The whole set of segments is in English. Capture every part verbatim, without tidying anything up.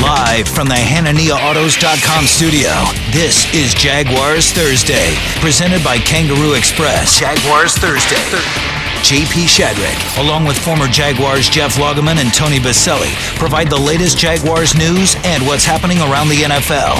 Live from the Hanania Autos dot com studio, this is Jaguars Thursday, presented by Kangaroo Express. Jaguars Thursday. J P Shadrick, along with former Jaguars Jeff Lageman and Tony Baselli, provide the latest Jaguars news and what's happening around the N F L.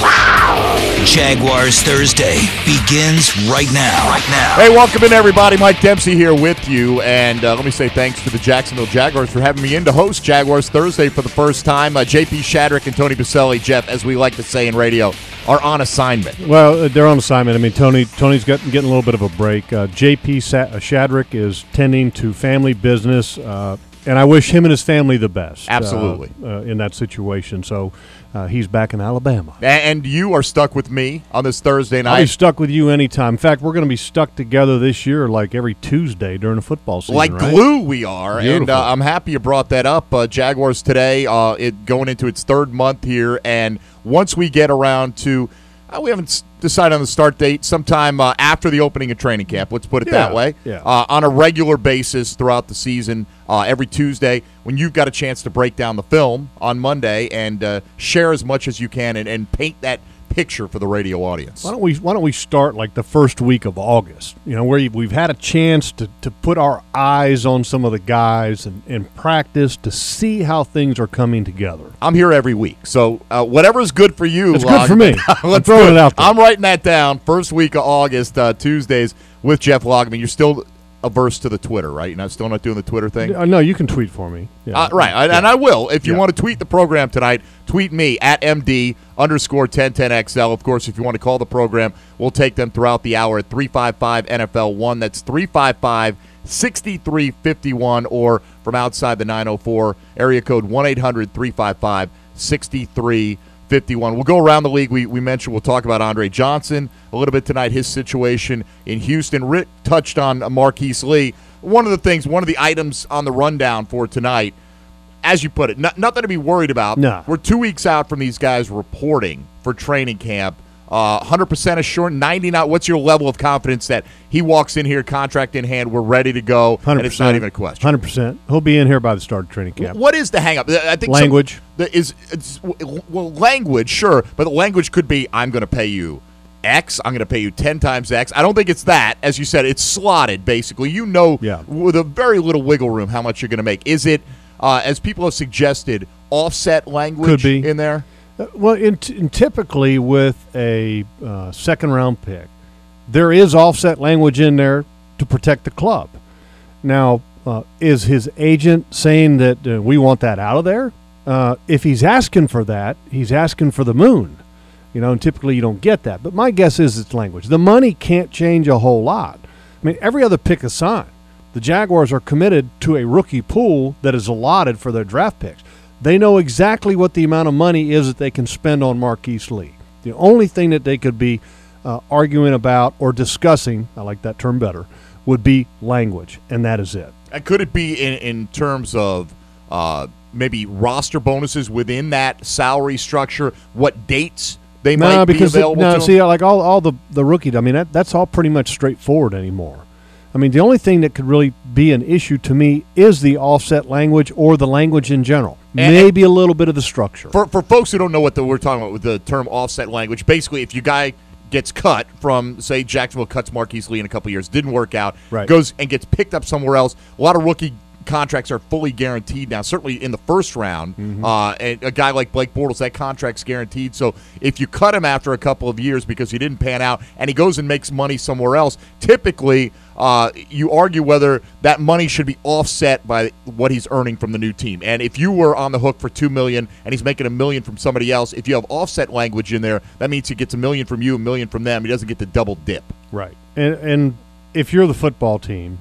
Jaguars Thursday begins right now. Right now. Hey, welcome in, everybody. Mike Dempsey here with you, and uh, let me say thanks to the Jacksonville Jaguars for having me in to host Jaguars Thursday for the first time. Uh, J P Shadrick and Tony Baselli, Jeff, as we like to say in radio, are on assignment. Well, they're on assignment. I mean, Tony Tony's got, getting a little bit of a break. Uh, J P Sa- Shadrick is tending to family business, uh, and I wish him and his family the best. Absolutely. Uh, uh, in that situation. So uh, he's back in Alabama. And you are stuck with me on this Thursday night. I'll be stuck with you anytime. In fact, we're going to be stuck together this year like every Tuesday during the football season, Like right? glue we are. Beautiful. And uh, I'm happy you brought that up. Uh, Jaguars today, uh, it going into its third month here, and once we get around to uh, we haven't decided on the start date, sometime uh, after the opening of training camp, let's put it Yeah, that way, yeah. uh, on a regular basis throughout the season, uh, every Tuesday, when you've got a chance to break down the film on Monday and uh, share as much as you can and, and paint that picture for the radio audience. Why don't we Why don't we start like the first week of August? You know, where we've had a chance to, to put our eyes on some of the guys and, and practice to see how things are coming together. I'm here every week, so uh, whatever's good for you. It's Log, good for me. I'm throwing it out there. I'm writing that down. First week of August, uh, Tuesdays with Jeff Logman. You're still averse to the Twitter, right? You're not, still not doing the Twitter thing? Uh, no, you can tweet for me. Yeah. Uh, right, I, Yeah. and I will. If you Yeah. want to tweet the program tonight, tweet me at M D underscore ten ten X L. Of course, if you want to call the program, we'll take them throughout the hour at three five five N F L one. That's three five five, six three five one, or from outside the nine oh four, area code one eight hundred, three five five, six three five one. We'll go around the league. We, we mentioned we'll talk about Andre Johnson a little bit tonight, his situation in Houston. Rick touched on Marquise Lee. One of the things, one of the items on the rundown for tonight, as you put it, not, nothing to be worried about. No. We're two weeks out from these guys reporting for training camp. Uh, one hundred percent assured, ninety-nine. What's your level of confidence that he walks in here, contract in hand, we're ready to go, and it's not even a question? one hundred percent. He'll be in here by the start of training camp. What is the hang-up? I think Language. Some, the, is it's, well, language, sure, but the language could be, I'm going to pay you X, I'm going to pay you ten times X. I don't think it's that. As you said, it's slotted, basically. You know, Yeah. with a very little wiggle room, how much you're going to make. Is it, uh, as people have suggested, offset language Could be. in there? Uh, well, in t- in typically with a uh, second-round pick, there is offset language in there to protect the club. Now, uh, is his agent saying that uh, we want that out of there? Uh, if he's asking for that, he's asking for the moon. You know, and typically you don't get that. But my guess is it's language. The money can't change a whole lot. I mean, every other pick assigned, the Jaguars are committed to a rookie pool that is allotted for their draft picks. They know exactly what the amount of money is that they can spend on Marquise Lee. The only thing that they could be uh, arguing about or discussing, I like that term better, would be language, and that is it. And could it be in, in terms of uh, maybe roster bonuses within that salary structure, what dates they No, might because be available the, no, to see, them? like all, all the, the rookie, I mean, that, that's all pretty much straightforward anymore. I mean, the only thing that could really be an issue to me is the offset language or the language in general. And- Maybe a little bit of the structure. For for folks who don't know what the, we're talking about with the term offset language, basically if your guy gets cut from, say, Jacksonville cuts Marquise Lee in a couple of years, didn't work out, Right. goes and gets picked up somewhere else, a lot of rookie contracts are fully guaranteed now, certainly in the first round. Mm-hmm. Uh, and a guy like Blake Bortles, that contract's guaranteed. So if you cut him after a couple of years because he didn't pan out and he goes and makes money somewhere else, typically uh, you argue whether that money should be offset by what he's earning from the new team. And if you were on the hook for two million dollars and he's making a million from somebody else, if you have offset language in there, that means he gets a million from you, a million from them. He doesn't get the double dip. Right. And, and if you're the football team,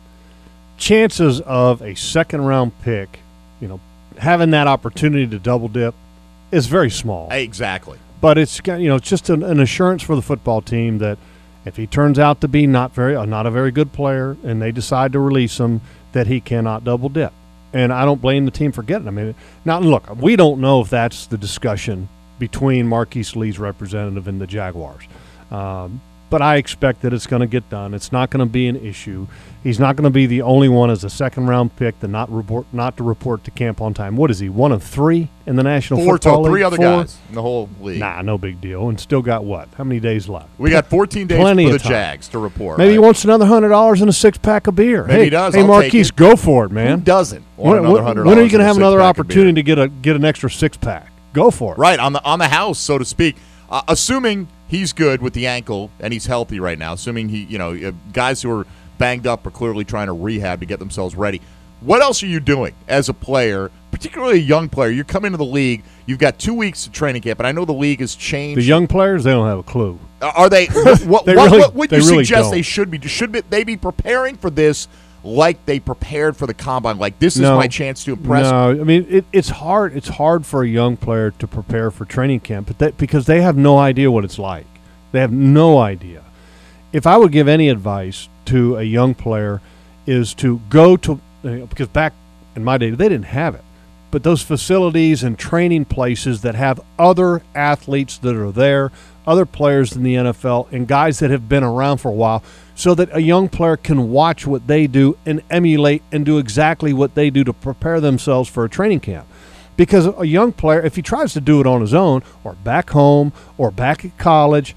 chances of a second-round pick, you know, having that opportunity to double dip is very small. Exactly. But it's got- you know it's just an, an assurance for the football team that if he turns out to be not very uh, not a very good player and they decide to release him, that he cannot double dip. And I don't blame the team for getting him. I mean, now look, we don't know if that's the discussion between Marquise Lee's representative and the Jaguars. Um, but I expect that it's going to get done. It's not going to be an issue. He's not going to be the only one as a second-round pick to not report not to report to camp on time. What is he, one of three in the National Four Football total, League? three other Four? guys in the whole league. Nah, no big deal. And still got what? How many days left? We got fourteen days Plenty for the of time. Jags to report. Maybe right? he wants another hundred dollars and a six-pack of beer. Maybe hey, he does. Hey, I'll take Marquise, it. go for it, man. Who doesn't want When, another when, hundred? when are you going to have another opportunity to get a get an extra six-pack? Go for it. Right on the on the house, so to speak. Uh, assuming he's good with the ankle and he's healthy right now. Assuming he, you know, uh, guys who are banged up are clearly trying to rehab to get themselves ready. What else are you doing as a player, particularly a young player? You're coming to the league. You've got two weeks of training camp, and I know the league has changed. The young players, they don't have a clue. Uh, are they? What, what, They what, really- what would they you really suggest don't. they should be? Should be, they be preparing for this like they prepared for the combine? Like this is No. my chance to impress. No, I mean it, it's hard. It's hard for a young player to prepare for training camp, but that, because they have no idea what it's like. They have no idea. If I would give any advice to a young player, is to go to because back in my day they didn't have it, but those facilities and training places that have other athletes that are there, other players in the N F L, and guys that have been around for a while, so that a young player can watch what they do and emulate and do exactly what they do to prepare themselves for a training camp. Because a young player, if he tries to do it on his own or back home or back at college,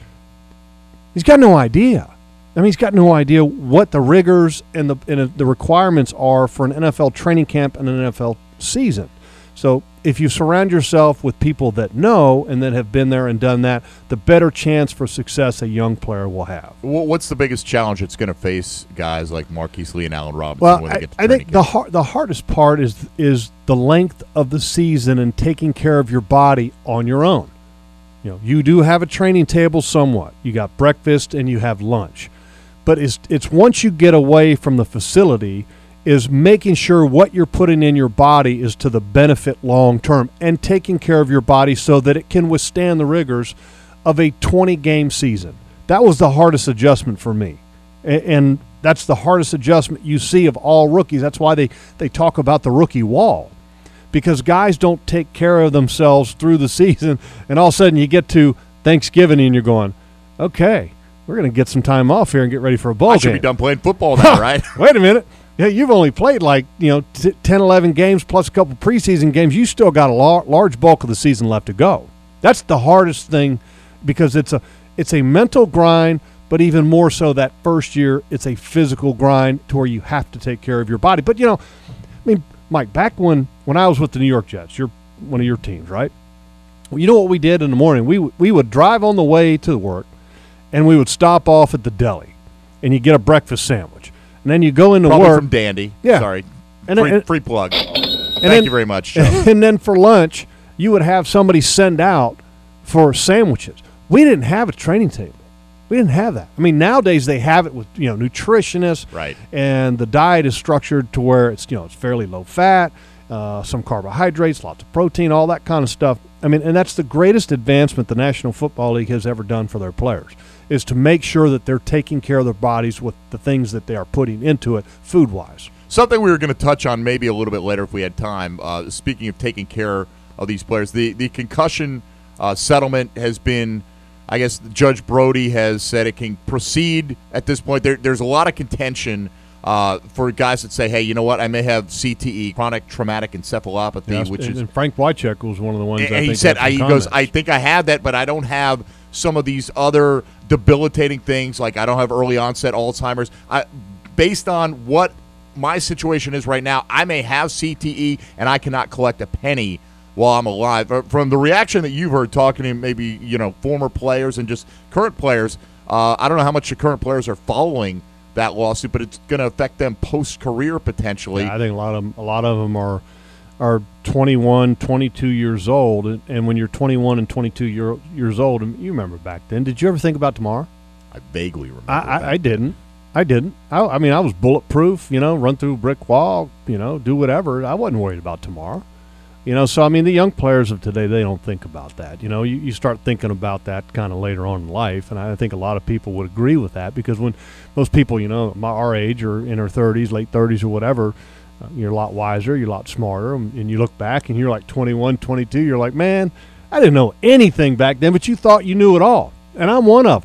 he's got no idea. I mean, he's got no idea what the rigors and the and the requirements are for an N F L training camp and an N F L season. So if you surround yourself with people that know and that have been there and done that, the better chance for success a young player will have. Wh- What's the biggest challenge it's going to face guys like Marquise Lee and Allen Robinson Well, when they I, get to I training think the camp? har- the hardest part is is the length of the season and taking care of your body on your own. You know, you do have a training table somewhat. You got breakfast and you have lunch. But it's it's once you get away from the facility is making sure what you're putting in your body is to the benefit long term and taking care of your body so that it can withstand the rigors of a twenty-game season. That was the hardest adjustment for me. A- And that's the hardest adjustment you see of all rookies. That's why they, they talk about the rookie wall, because guys don't take care of themselves through the season, and all of a sudden you get to Thanksgiving and you're going, okay, we're going to get some time off here and get ready for a ball I game. should be done playing football now, right? Wait a minute. Yeah, you've only played like, you know, t- ten, eleven games plus a couple preseason games. You still got a lar- large bulk of the season left to go. That's the hardest thing, because it's a it's a mental grind, but even more so that first year, it's a physical grind to where you have to take care of your body. But, you know, I mean, Mike, back when, when I was with the New York Jets, you're one of your teams, right? Well, you know what we did in the morning? We w- we would drive on the way to work, and we would stop off at the deli, and you get a breakfast sandwich. And then you go into Probably work. from Dandy. Yeah. Sorry. And free, then- free plug. Thank then- you very much, Joe. And then for lunch, you would have somebody send out for sandwiches. We didn't have a training table. We didn't have that. I mean, nowadays they have it with, you know, nutritionists. Right. And the diet is structured to where it's, you know, it's fairly low fat, uh, some carbohydrates, lots of protein, all that kind of stuff. I mean, and that's the greatest advancement the National Football League has ever done for their players, is to make sure that they're taking care of their bodies with the things that they are putting into it food-wise. Something we were going to touch on maybe a little bit later if we had time. Uh, speaking of taking care of these players, the, the concussion uh, settlement has been, I guess Judge Brody has said it can proceed at this point. There, there's a lot of contention uh, for guys that say, hey, you know what, I may have C T E, chronic traumatic encephalopathy, Yes, which and, is and Frank Wycheck was one of the ones. And I he think said, had I, some he goes, comments. I think I have that, but I don't have some of these other debilitating things, like I don't have early onset Alzheimer's. I, based on what my situation is right now, I may have C T E, and I cannot collect a penny while I'm alive. Uh, From the reaction that you've heard talking to maybe, you know, former players and just current players, uh, I don't know how much the current players are following that lawsuit, but it's going to affect them post-career potentially. Yeah, I think a lot of them, a lot of them are are twenty-one, twenty-two years old, and, and when you're twenty-one and twenty-two year, years old, and you remember back then, did you ever think about tomorrow? I vaguely remember I, that. I, I didn't. I didn't. I, I mean, I was bulletproof, you know, run through a brick wall, you know, do whatever. I wasn't worried about tomorrow. You know, so, I mean, the young players of today, they don't think about that. You know, you, you start thinking about that kind of later on in life, and I think a lot of people would agree with that, because when most people, you know, my, our age or in their thirties, late thirties or whatever, uh, you're a lot wiser, you're a lot smarter, and, and you look back and you're like twenty-one, twenty-two, you're like, man, I didn't know anything back then, but you thought you knew it all, and I'm one of them.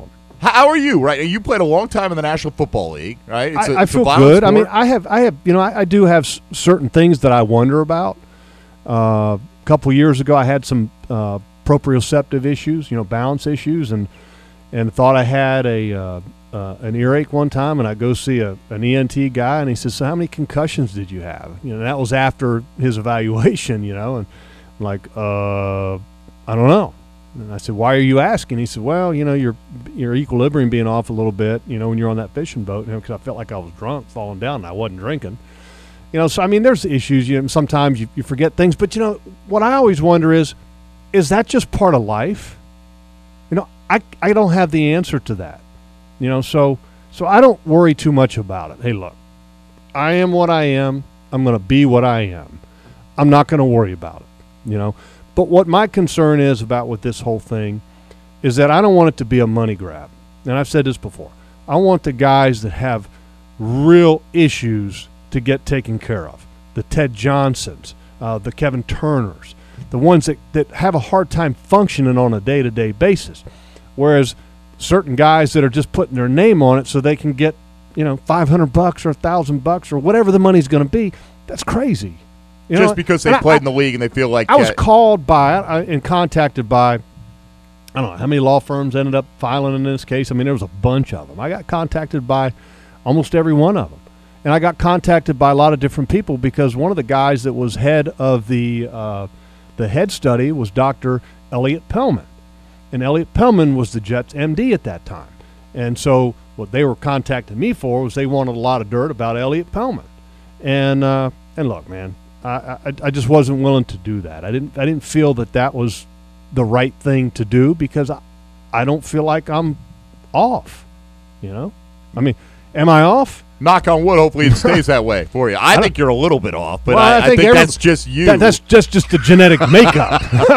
How are you? Right, you played a long time in the National Football League, right? It's a, I, I it's feel a good. sport. I mean, I have, I have, you know, I, I do have s- certain things that I wonder about. Uh, a couple years ago, I had some uh, proprioceptive issues, you know, balance issues, and and thought I had a uh, uh, an earache one time, and I go see a an E N T guy, and he says, "So how many concussions did you have?" You know, that was after his evaluation, you know, and I'm like, uh, I don't know. And I said, "Why are you asking?" He said, "Well, you know, your your equilibrium being off a little bit, you know, when you're on that fishing boat, you know, because I felt like I was drunk, falling down, and I wasn't drinking." You know, so I mean, there's issues. You know, sometimes you, you forget things, but you know, what I always wonder is, is that just part of life? You know, I I don't have the answer to that. You know, so so I don't worry too much about it. Hey, look, I am what I am. I'm going to be what I am. I'm not going to worry about it. You know, but what my concern is about with this whole thing is that I don't want it to be a money grab. And I've said this before. I want the guys that have real issues to get taken care of. The Ted Johnsons, uh, the Kevin Turners, the ones that, that have a hard time functioning on a day-to-day basis. Whereas certain guys that are just putting their name on it so they can get, you know, five hundred bucks or one thousand bucks or whatever the money's going to be, that's crazy. You Just know? because they And I- played I- in the league and they feel like I was uh, called by I, and contacted by, I don't know how many law firms ended up filing in this case. I mean, there was a bunch of them. I got contacted by almost every one of them. And I got contacted by a lot of different people because one of the guys that was head of the uh, the head study was Doctor Elliot Pellman. And Elliot Pellman was the Jets M D at that time. And so what they were contacting me for was they wanted a lot of dirt about Elliot Pellman. And uh, and look, man, I, I I just wasn't willing to do that. I didn't I didn't feel that that was the right thing to do because I, I don't feel like I'm off. You know, I mean, am I off? knock on wood, hopefully it stays that way for you. I, I think you're a little bit off, but well, I, I, I think, think every, that's just you. That, that's just just the genetic makeup.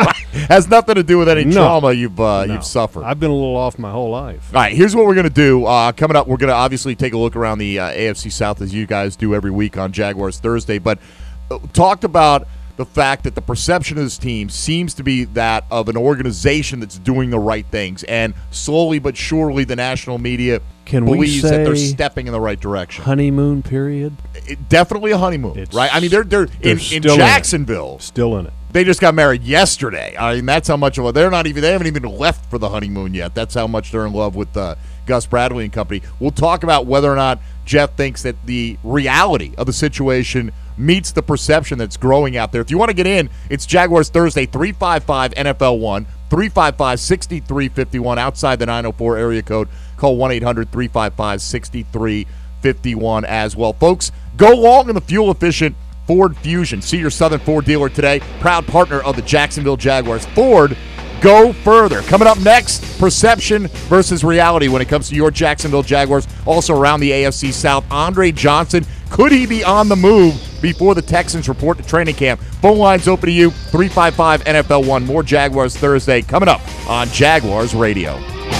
Has nothing to do with any No. trauma you've uh, No. you've suffered. I've been a little off my whole life. All right, here's what we're going to do. Uh, coming up, we're going to obviously take a look around the uh, A F C South as you guys do every week on Jaguars Thursday, but uh, talked about the fact that the perception of this team seems to be that of an organization that's doing the right things, and slowly but surely the national media Can we believes that they're say stepping in the right direction. Honeymoon period? It, definitely a honeymoon, It's- right? I mean, they're they're, they're in, in still in it. Jacksonville. Still in it. They just got married yesterday. I mean, that's how much of a they're not even they haven't even left for the honeymoon yet. That's how much they're in love with uh, Gus Bradley and company. We'll talk about whether or not Jeff thinks that the reality of the situation meets the perception that's growing out there. If you want to get in, it's Jaguars Thursday, three five five N F L one, three five five, six three five one outside the nine oh four area code. Call one eight hundred, three five five, six three five one as well. Folks, go long in the fuel-efficient Ford Fusion. See your Southern Ford dealer today. Proud partner of the Jacksonville Jaguars. Ford, go further. Coming up next, perception versus reality when it comes to your Jacksonville Jaguars. Also around the A F C South, Andre Johnson. Could he be on the move before the Texans report to training camp? Phone lines open to you, three five five N F L one. More Jaguars Thursday coming up on Jaguars Radio.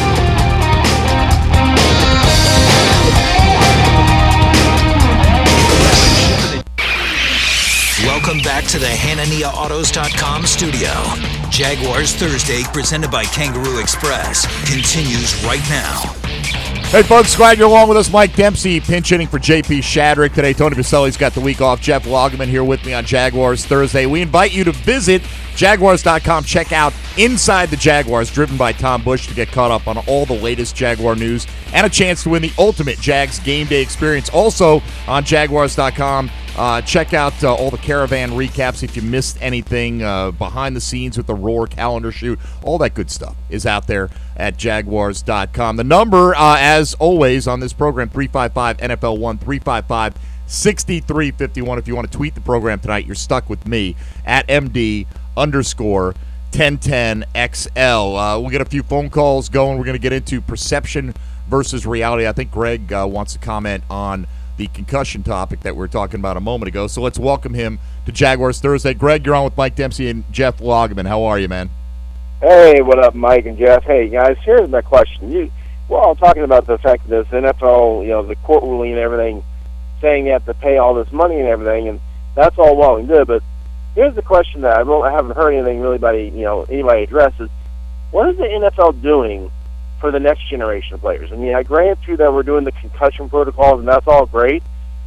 Welcome back to the Hanania Autos dot com studio. Jaguars Thursday, presented by Kangaroo Express, continues right now. Hey, folks, glad you're along with us. Mike Dempsey pinch hitting for J P Shadrick today. Tony Vaselli's got the week off. Jeff Loggeman here with me on Jaguars Thursday. We invite you to visit Jaguars dot com. Check out Inside the Jaguars, driven by Tom Bush, to get caught up on all the latest Jaguar news and a chance to win the ultimate Jags game day experience. Also on Jaguars dot com, uh, check out uh, all the Caravan recaps if you missed anything uh, behind the scenes with the Roar calendar shoot. All that good stuff is out there at Jaguars dot com. The number, uh, as always on this program, three five five N F L one, three five five, six three five one. If you want to tweet the program tonight, you're stuck with me at M D underscore ten ten X L. Uh, we'll get a few phone calls going. We're going to get into perception versus reality. I think Greg uh, wants to comment on the concussion topic that we were talking about a moment ago. So let's welcome him to Jaguars Thursday. Greg, you're on with Mike Dempsey and Jeff Loggeman. How are you, man? Hey, what up, Mike and Jeff? Hey, guys, here's my question. You, we're all talking about the fact that this N F L, you know, the court ruling and everything, saying you have to pay all this money and everything, and that's all well and good, but here's the question that I, really, I haven't heard anything really by, you know, anybody address is, what is the N F L doing for the next generation of players. I mean, I grant you that we're doing the concussion protocols, and that's all great.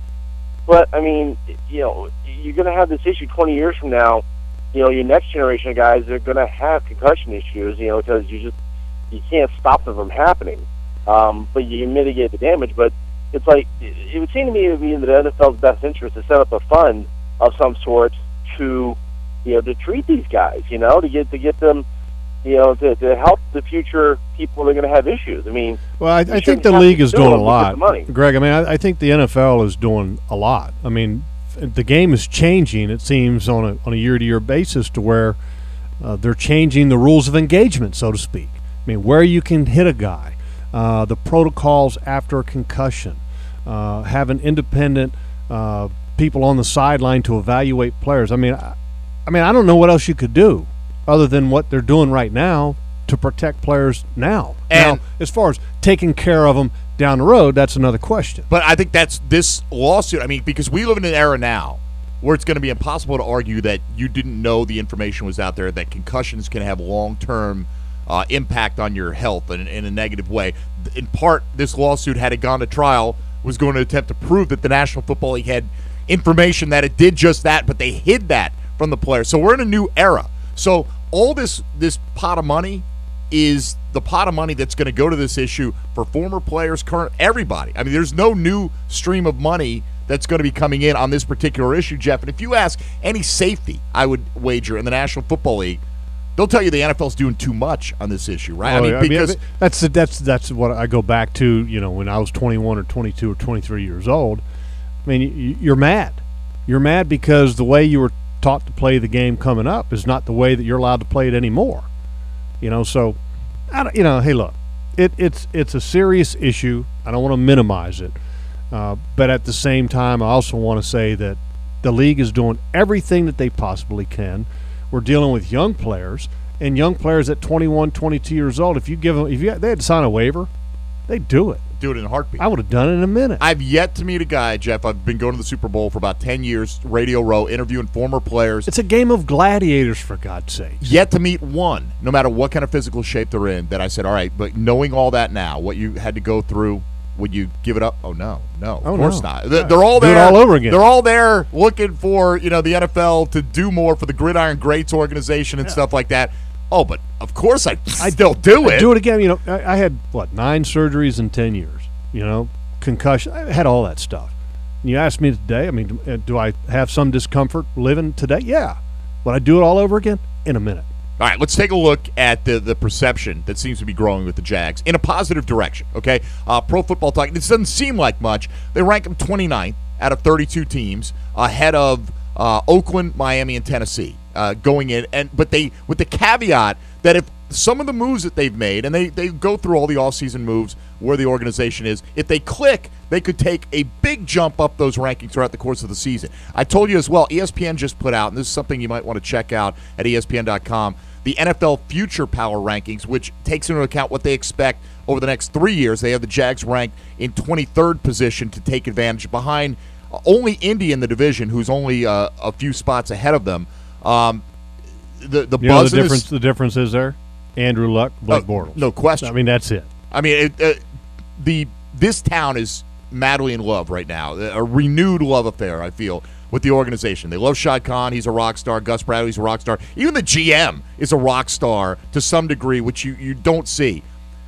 But, I mean, you know, you're going to have this issue twenty years from now. You know, your next generation of guys are going to have concussion issues, you know, because you just you can't stop them from happening. Um, but you can mitigate the damage. But it's like, it would seem to me it would be in the N F L's best interest to set up a fund of some sort to, you know, to treat these guys, you know, to get to get them, you know, to, to help the future people that are going to have issues. I mean, well, I, I think the league is doing a lot, Greg. I mean, I, I think the N F L is doing a lot. I mean, the game is changing, it seems, on a on a year-to-year basis to where uh, they're changing the rules of engagement, so to speak. I mean, where you can hit a guy, uh, the protocols after a concussion, uh, having independent uh, people on the sideline to evaluate players. I mean, I, I mean, I don't know what else you could do other than what they're doing right now to protect players now. And now, as far as taking care of them down the road, that's another question. But I think that's this lawsuit. I mean, because we live in an era now where it's going to be impossible to argue that you didn't know the information was out there, that concussions can have long-term uh, impact on your health in, in a negative way. In part, this lawsuit, had it gone to trial, was going to attempt to prove that the National Football League had information that it did just that, but they hid that from the players. So we're in a new era. So all this this pot of money is the pot of money that's going to go to this issue for former players, current, everybody. I mean, there's no new stream of money that's going to be coming in on this particular issue, Jeff. And if you ask any safety, I would wager, in the National Football League, they'll tell you the N F L's doing too much on this issue, right? Oh, I mean, yeah, because I mean, that's that's that's what I go back to. You know, when I was twenty-one or twenty-two or twenty-three years old, I mean, you're mad. You're mad because the way you were taught to play the game coming up is not the way that you're allowed to play it anymore. You know, so I don't, you know, hey, look, it, it's it's a serious issue. I don't want to minimize it, uh, but at the same time, I also want to say that the league is doing everything that they possibly can. We're dealing with young players, and young players at twenty-one, twenty-two years old. If you give them, if you they had to sign a waiver, they'd do it. Do it in a heartbeat. I would have done it in a minute. I've yet to meet a guy, Jeff. I've been going to the Super Bowl for about ten years, Radio Row, interviewing former players. It's a game of gladiators, for God's sake. Yet to meet one, no matter what kind of physical shape they're in, that I said, all right, but knowing all that now, what you had to go through, would you give it up? Oh, no, no, oh, of course no. not. They're, they're all do there. it all over again. They're all there looking for, you know, the N F L to do more for the Gridiron Greats organization and yeah. stuff like that. Oh, but of course I'd still do it. I'd do it again. You know, I, I had, what, nine surgeries in ten years. You know, concussion. I had all that stuff. And you ask me today, I mean, do I have some discomfort living today? Yeah. Would I do it all over again? In a minute. All right, let's take a look at the, the perception that seems to be growing with the Jags in a positive direction, okay? Uh, Pro Football Talk, this doesn't seem like much. They rank them twenty-ninth out of thirty-two teams, ahead of uh, Oakland, Miami, and Tennessee uh, going in. And But they, with the caveat that if some of the moves that they've made, and they, they go through all the offseason moves where the organization is, if they click, they could take a big jump up those rankings throughout the course of the season. I told you as well, E S P N just put out, and this is something you might want to check out at E S P N dot com, the N F L Future Power Rankings, which takes into account what they expect over the next three years. They have the Jags ranked in twenty-third position to take advantage behind only Indy in the division, who's only uh, a few spots ahead of them. Um, the the you know buzz the difference. is, the difference is there. Andrew Luck, Blake uh, Bortles. No question. I mean, that's it. I mean, it, uh, the this town is madly in love right now. A renewed love affair, I feel, with the organization. They love Shad Khan. He's a rock star. Gus Bradley's a rock star. Even the G M is a rock star to some degree, which you, you don't see.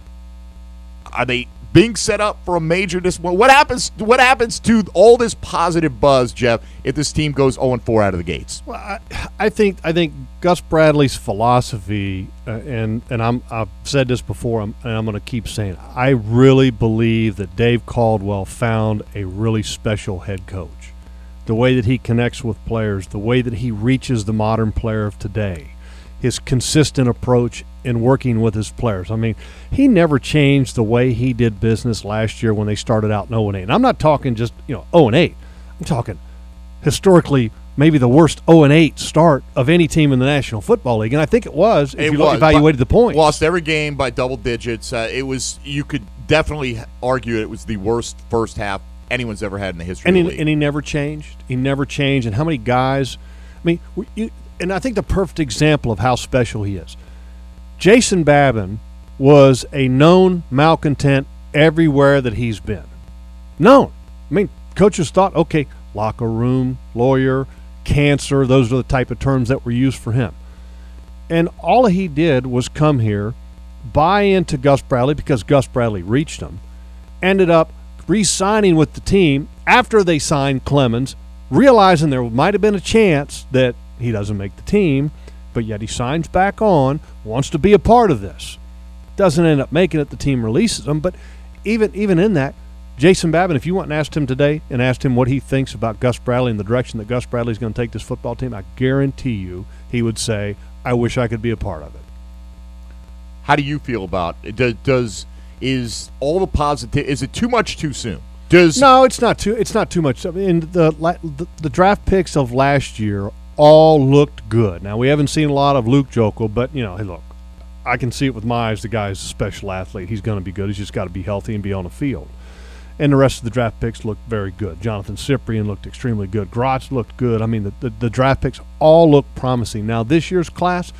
Are they being set up for a major disappointment? What happens, what happens to all this positive buzz, Jeff, if this team goes oh and four out of the gates? Well, I, I think I think Gus Bradley's philosophy, uh, and and I'm I've said this before, I'm, and I'm going to keep saying it, I really believe that Dave Caldwell found a really special head coach. The way that he connects with players, the way that he reaches the modern player of today, his consistent approach in working with his players. I mean, he never changed the way he did business last year when they started out in oh and eight. And I'm not talking just, you know, oh and eight. I'm talking historically maybe the worst oh and eight start of any team in the National Football League. And I think it was, if it you was, evaluated the points. Lost every game by double digits. Uh, it was, you could definitely argue it was the worst first half anyone's ever had in the history and of he, the league. And he never changed. He never changed. And how many guys, I mean, you, and I think the perfect example of how special he is. Jason Babin was a known malcontent everywhere that he's been. Known. I mean, coaches thought, okay, locker room, lawyer, cancer, those are the type of terms that were used for him. And all he did was come here, buy into Gus Bradley because Gus Bradley reached him, ended up re-signing with the team after they signed Clemens, realizing there might have been a chance that he doesn't make the team, but yet he signs back on, wants to be a part of this. Doesn't end up making it, the team releases him, but even even in that, Jason Babin, if you went and asked him today and asked him what he thinks about Gus Bradley and the direction that Gus Bradley is going to take this football team, I guarantee you he would say, I wish I could be a part of it. How do you feel about it? Does, does is all the positive? Is it too much too soon? Does no, it's not too. It's not too much. I mean, the, the the draft picks of last year all looked good. Now we haven't seen a lot of Luke Joeckel, but you know, hey, look, I can see it with my eyes. The guy's a special athlete. He's going to be good. He's just got to be healthy and be on the field. And the rest of the draft picks looked very good. Jonathan Cyprien looked extremely good. Grotz looked good. I mean, the, the, the draft picks all look promising. Now, this year's class,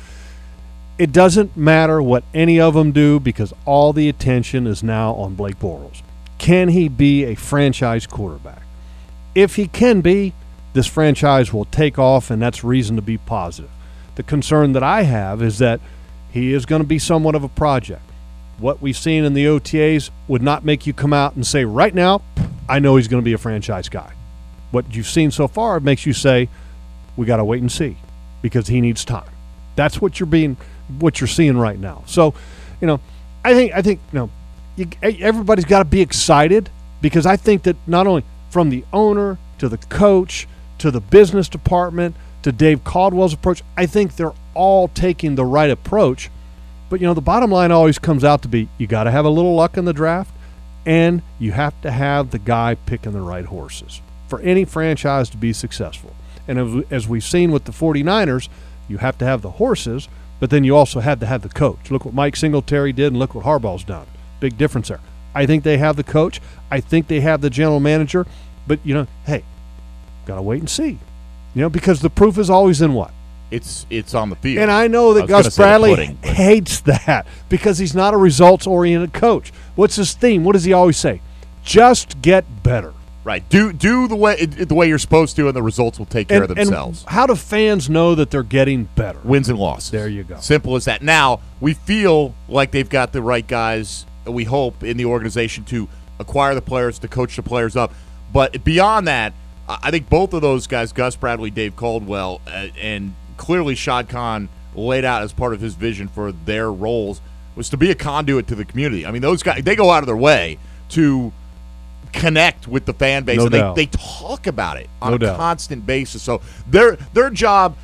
it doesn't matter what any of them do because all the attention is now on Blake Bortles. Can he be a franchise quarterback? If he can be, this franchise will take off, and that's reason to be positive. The concern that I have is that he is going to be somewhat of a project. What we've seen in the O T As would not make you come out and say, right now, I know he's going to be a franchise guy. What you've seen so far makes you say, we got to wait and see because he needs time. That's what you're being, what you're seeing right now. So, you know, I think, I think, you know, you, everybody's got to be excited because I think that not only from the owner to the coach to the business department to Dave Caldwell's approach, I think they're all taking the right approach. But, you know, the bottom line always comes out to be you got to have a little luck in the draft, and you have to have the guy picking the right horses for any franchise to be successful. And as, as we've seen with the 49ers, you have to have the horses, but then you also have to have the coach. Look what Mike Singletary did and look what Harbaugh's done. Big difference there. I think they have the coach. I think they have the general manager. But, you know, hey, got to wait and see. You know, because the proof is always in what? It's it's on the field. And I know that I Gus Bradley pudding, hates that because he's not a results-oriented coach. What's his theme? What does he always say? Just get better. Right. Do do the way the way you're supposed to, and the results will take care and, of themselves. And how do fans know that they're getting better? Wins and losses. There you go. Simple as that. Now, we feel like they've got the right guys, we hope, in the organization to acquire the players, to coach the players up. But beyond that, I think both of those guys, Gus Bradley, Dave Caldwell, uh, and clearly Shad Khan laid out as part of his vision for their roles was to be a conduit to the community. I mean, those guys, they go out of their way to connect with the fan base, no and doubt. they, they talk about it on no a doubt. constant basis. So their their job,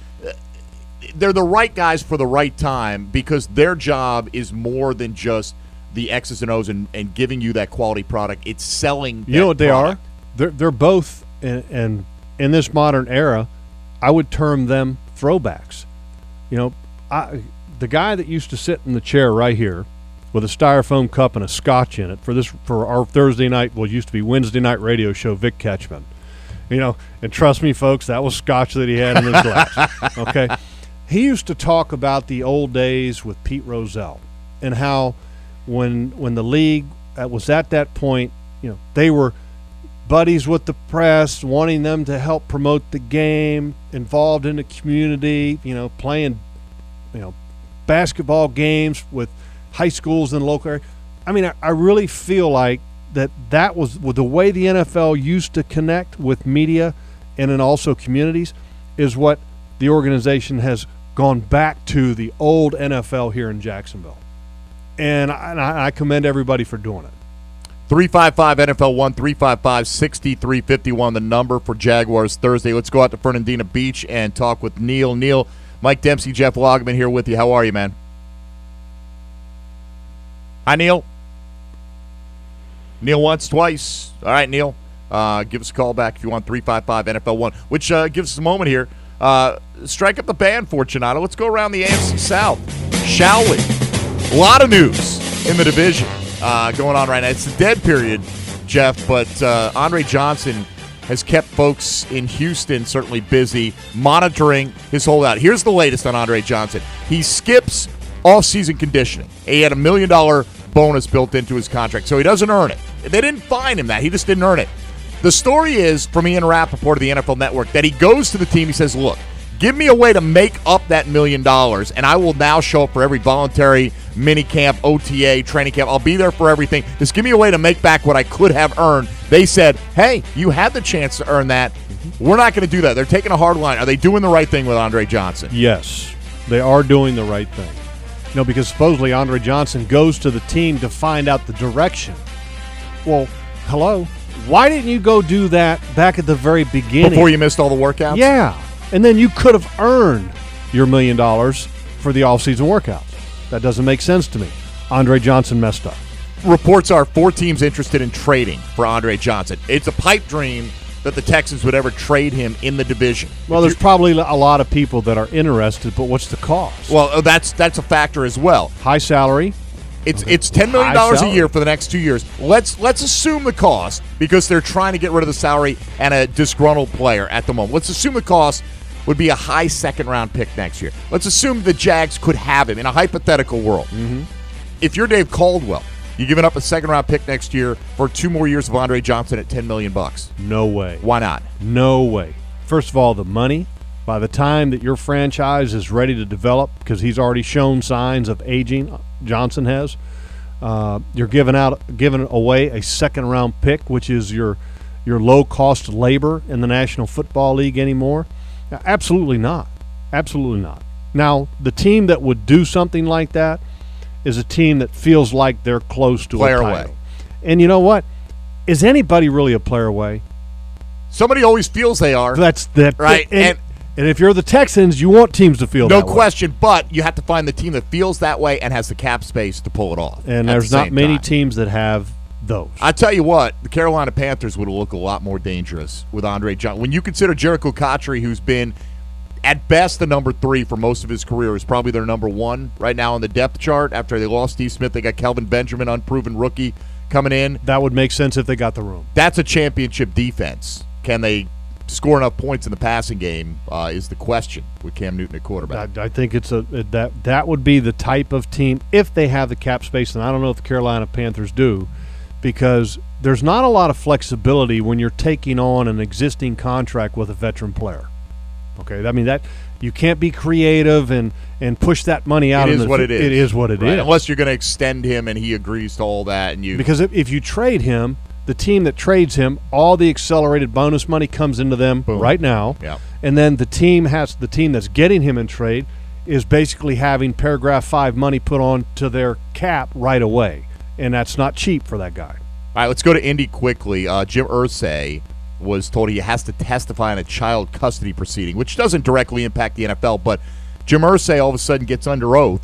they're the right guys for the right time because their job is more than just the X's and O's and, and giving you that quality product. It's selling You know what they product. are? They're, they're both, and in, in this modern era, I would term them throwbacks. You know, I, the guy that used to sit in the chair right here with a styrofoam cup and a scotch in it for this for our Thursday night, well, it used to be Wednesday night radio show, Vic Ketchman. You know, and trust me, folks, that was scotch that he had in his glass. Okay, he used to talk about the old days with Pete Rozelle and how when when the league was at that point, you know, they were buddies with the press, wanting them to help promote the game, involved in the community, you know, playing, you know, basketball games with high schools in the local area. I mean, I, I really feel like that that was with the way the N F L used to connect with media and then also communities is what the organization has gone back to the old N F L here in Jacksonville. And I, and I commend everybody for doing it. three five five N F L one, three five five, six three five one, the number for Jaguars Thursday. Let's go out to Fernandina Beach and talk with Neil. Neil, Mike Dempsey, Jeff Loggeman here with you. How are you, man? Hi, Neil. Neil once, twice. All right, Neil. Uh, give us a call back if you want, three five five N F L one, which uh, gives us a moment here. Uh, strike up the band, Fortunato. Let's go around the A F C South, shall we? A lot of news in the division uh, going on right now. It's a dead period, Jeff, but uh, Andre Johnson has kept folks in Houston certainly busy monitoring his holdout. Here's the latest on Andre Johnson. He skips off-season conditioning. He had a million-dollar bonus built into his contract, so he doesn't earn it. They didn't fine him that. He just didn't earn it. The story is, from Ian Rappaport of the N F L Network, that he goes to the team, he says, look, give me a way to make up that million dollars, and I will now show up for every voluntary mini camp, O T A, training camp. I'll be there for everything. Just give me a way to make back what I could have earned. They said, hey, you had the chance to earn that. We're not going to do that. They're taking a hard line. Are they doing the right thing with Andre Johnson? Yes, they are doing the right thing. You know, because supposedly Andre Johnson goes to the team to find out the direction. Well, hello. Why didn't you go do that back at the very beginning? Before you missed all the workouts? Yeah. And then you could have earned your million dollars for the offseason workouts. That doesn't make sense to me. Andre Johnson messed up. Reports are four teams interested in trading for Andre Johnson. It's a pipe dream that the Texans would ever trade him in the division. Well, there's probably a lot of people that are interested, but what's the cost? Well, that's that's a factor as well. High salary. It's okay. it's ten million dollars High a year for the next two years. Let's let's assume the cost, because they're trying to get rid of the salary and a disgruntled player at the moment. Let's assume the cost would be a high second-round pick next year. Let's assume the Jags could have him in a hypothetical world. Mm-hmm. If you're Dave Caldwell, you giving up a second-round pick next year for two more years of Andre Johnson at ten million bucks? No way. Why not? No way. First of all, the money. By the time that your franchise is ready to develop, because he's already shown signs of aging, Johnson has, uh, you're giving out, giving away a second-round pick, which is your your low-cost labor in the National Football League anymore. Absolutely not. Absolutely not. Now, the team that would do something like that is a team that feels like they're close to player a title. away. And you know what? Is anybody really a player away? Somebody always feels they are. That's that right. And, And, and if you're the Texans, you want teams to feel no that way. question, but you have to find the team that feels that way and has the cap space to pull it off. And at there's the not same many time. teams that have those. I tell you what, the Carolina Panthers would look a lot more dangerous with Andre Johnson. When you consider Jericho Cotchery, who's been at best the number three for most of his career, is probably their number one right now on the depth chart. After they lost Steve Smith, they got Kelvin Benjamin, unproven rookie, coming in. That would make sense if they got the room. That's a championship defense. Can they score enough points in the passing game uh, is the question with Cam Newton at quarterback. I, I think it's a that that would be the type of team, if they have the cap space, and I don't know if the Carolina Panthers do, because there's not a lot of flexibility when you're taking on an existing contract with a veteran player. Okay, I mean that you can't be creative and, and push that money out. It in is the, what it is. It is what it is. Right. Unless you're going to extend him and he agrees to all that, and you because if, if you trade him, the team that trades him, all the accelerated bonus money comes into them Boom. right now. Yeah. And then the team has the team that's getting him in trade is basically having paragraph five money put on to their cap right away, and that's not cheap for that guy. All right, let's go to Indy quickly. Uh, Jim Irsay was told he has to testify in a child custody proceeding, which doesn't directly impact the N F L, but Jim Irsay all of a sudden gets under oath,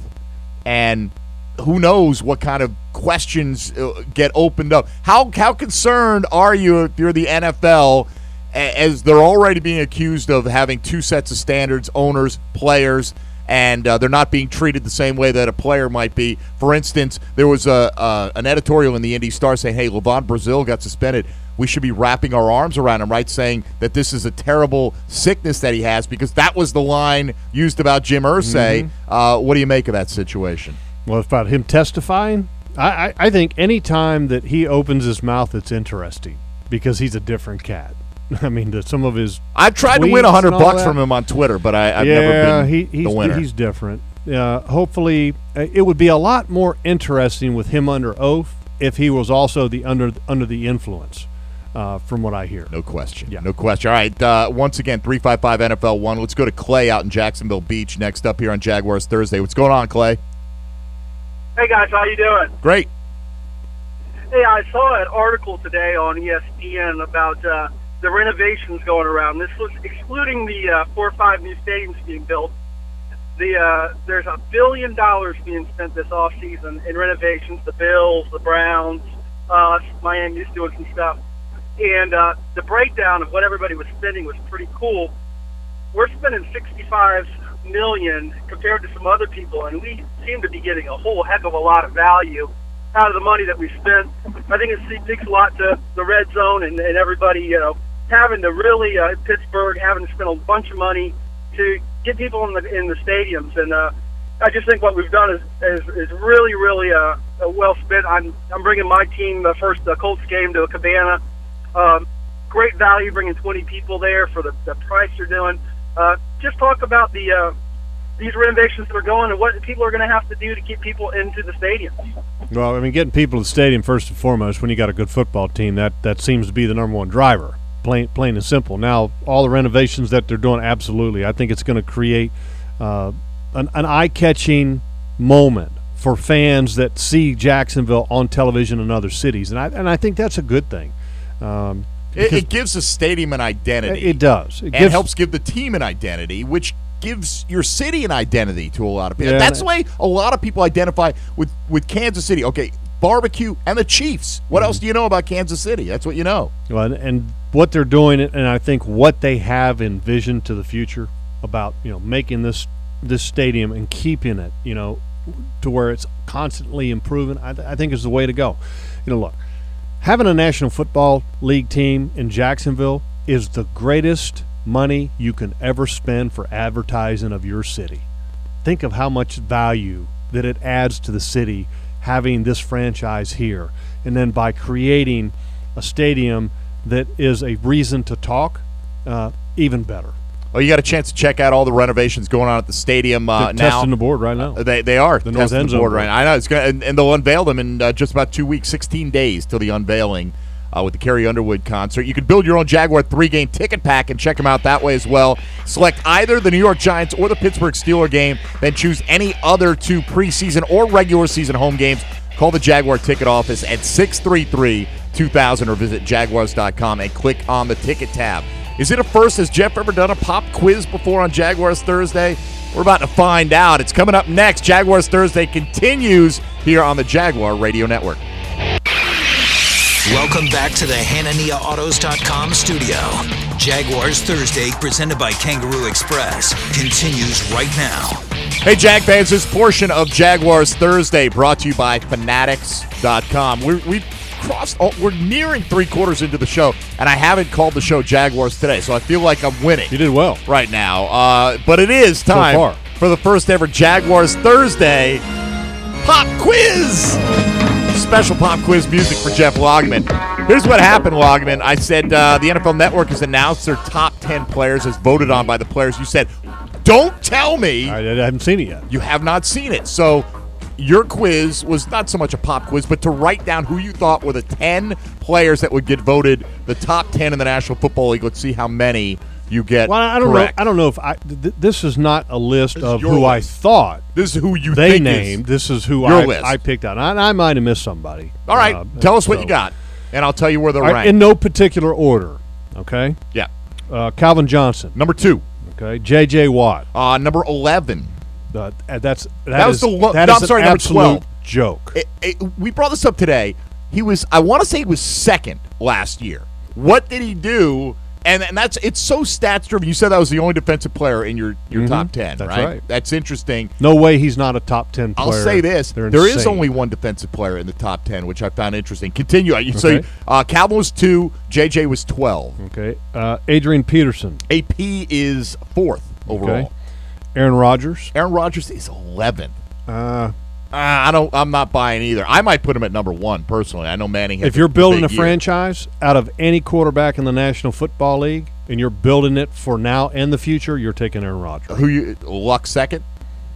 and who knows what kind of questions get opened up. How how concerned are you if you're the N F L, as they're already being accused of having two sets of standards, owners, players, and uh, they're not being treated the same way that a player might be? For instance, there was a uh, an editorial in the Indy Star saying, hey, LeVon Brazil got suspended. We should be wrapping our arms around him, right, saying that this is a terrible sickness that he has, because that was the line used about Jim Irsay. Mm-hmm. Uh, what do you make of that situation? Well, about him testifying, I, I, I think any time that he opens his mouth, it's interesting because he's a different cat. I mean, the, some of his I've tried to win a hundred bucks from him on Twitter, but I, I've yeah, never been he, he's, the winner. He's different. Uh, hopefully, uh, it would be a lot more interesting with him under oath if he was also the under under the influence. Uh, from what I hear. No question. Yeah. No question. All right. Uh, once again, three five five N F L one. Let's go to Clay out in Jacksonville Beach next up here on Jaguars Thursday. What's going on, Clay? Hey, guys. How you doing? Great. Hey, I saw an article today on E S P N about uh, the renovations going around. This was excluding the uh, four or five new stadiums being built. The uh, There's a billion dollars being spent this offseason in renovations. The Bills, the Browns, us, Miami's doing some stuff. And uh, the breakdown of what everybody was spending was pretty cool. We're spending sixty-five million dollars compared to some other people, and we seem to be getting a whole heck of a lot of value out of the money that we spent. I think it speaks a lot to the red zone and, and everybody, you know, having to really uh, Pittsburgh having to spend a bunch of money to get people in the in the stadiums. And uh, I just think what we've done is is, is really, really uh, well spent. I'm I'm bringing my team the first uh, Colts game to a Cabana. Um, great value bringing twenty people there for the, the price you're doing. Uh, just talk about the uh, these renovations that are going and what people are going to have to do to keep people into the stadium. Well, I mean, getting people to the stadium first and foremost, when you got a good football team, that, that seems to be the number one driver, plain plain and simple. Now, all the renovations that they're doing, absolutely. I think it's going to create uh, an, an eye-catching moment for fans that see Jacksonville on television in other cities, and I and I think that's a good thing. Um, it, it gives the stadium an identity. It does. It and gives, helps give the team an identity, which gives your city an identity to a lot of people. Yeah, That's the way a lot of people identify with, with Kansas City. Okay, barbecue and the Chiefs. What mm-hmm. else do you know about Kansas City? That's what you know. Well, and, and what they're doing, and I think what they have envisioned to the future about, you know, making this this stadium and keeping it, you know, to where it's constantly improving, I, th- I think is the way to go. You know, look, having a National Football League team in Jacksonville is the greatest money you can ever spend for advertising of your city. Think of how much value that it adds to the city having this franchise here, and then by creating a stadium that is a reason to talk, uh, even better. Oh, you got a chance to check out all the renovations going on at the stadium uh, They're now. testing the board right now. They they are the North testing End the Zone board board. right now. I know it's gonna, and, and they'll unveil them in uh, just about two weeks, sixteen days till the unveiling uh, with the Carrie Underwood concert. You can build your own Jaguar three-game ticket pack and check them out that way as well. Select either the New York Giants or the Pittsburgh Steelers game, then choose any other two preseason or regular season home games. Call the Jaguar ticket office at six three three, two thousand or visit jaguars dot com and click on the ticket tab. Is it a first? Has Jeff ever done a pop quiz before on Jaguars Thursday? We're about to find out. It's coming up next. Jaguars Thursday continues here on the Jaguar Radio Network. Welcome back to the Hanania Autos dot com studio. Jaguars Thursday, presented by Kangaroo Express, continues right now. Hey, Jag fans, this portion of Jaguars Thursday brought to you by Fanatics dot com. We're, we've crossed, oh, we're nearing three quarters into the show, and I haven't called the show Jaguars today, so I feel like I'm winning. You did well. Right now. Uh, but it is time so far. for the first ever Jaguars Thursday Pop Quiz. Special pop quiz music for Jeff Logman. Here's what happened, Logman. I said uh, the N F L Network has announced their top ten players as voted on by the players. You said, don't tell me. I, I haven't seen it yet. You have not seen it. So your quiz was not so much a pop quiz, but to write down who you thought were the ten players that would get voted the top ten in the National Football League. Let's see how many you get Well, I don't correct. know. I don't know if I. Th- this is not a list This is of your who list. I thought This is who you they think named. is. This is who your I, list. I picked out. I, I might have missed somebody. All right, Uh, tell us what so- you got, and I'll tell you where they're All right, ranked. in no particular order. Okay. yeah. Uh, Calvin Johnson. Number two. Okay. J J. Watt. Uh, number eleven. Uh, that's that, That was is- the lo- that no, is I'm sorry, an number absolute twelve. joke. It, it, we brought this up today. He was, I want to say he was second last year. What did he do? And, and that's it's so stats driven. You said that was the only defensive player in your, your Mhm. top ten, That's right? right. That's interesting. No way he's not a top ten player. I'll say this: They're there is insane. only one defensive player in the top ten, which I found interesting. Continue. You So Okay. uh, Calvin was two, J J was twelve. Okay. Uh, Adrian Peterson. A P is fourth overall. Okay. Aaron Rodgers. Aaron Rodgers is eleventh. Uh, Uh, I don't. I'm not buying either. I might put him at number one personally. I know Manning. Has if you're a building a big year. franchise out of any quarterback in the National Football League, and you're building it for now and the future, you're taking Aaron Rodgers. who you Luck second?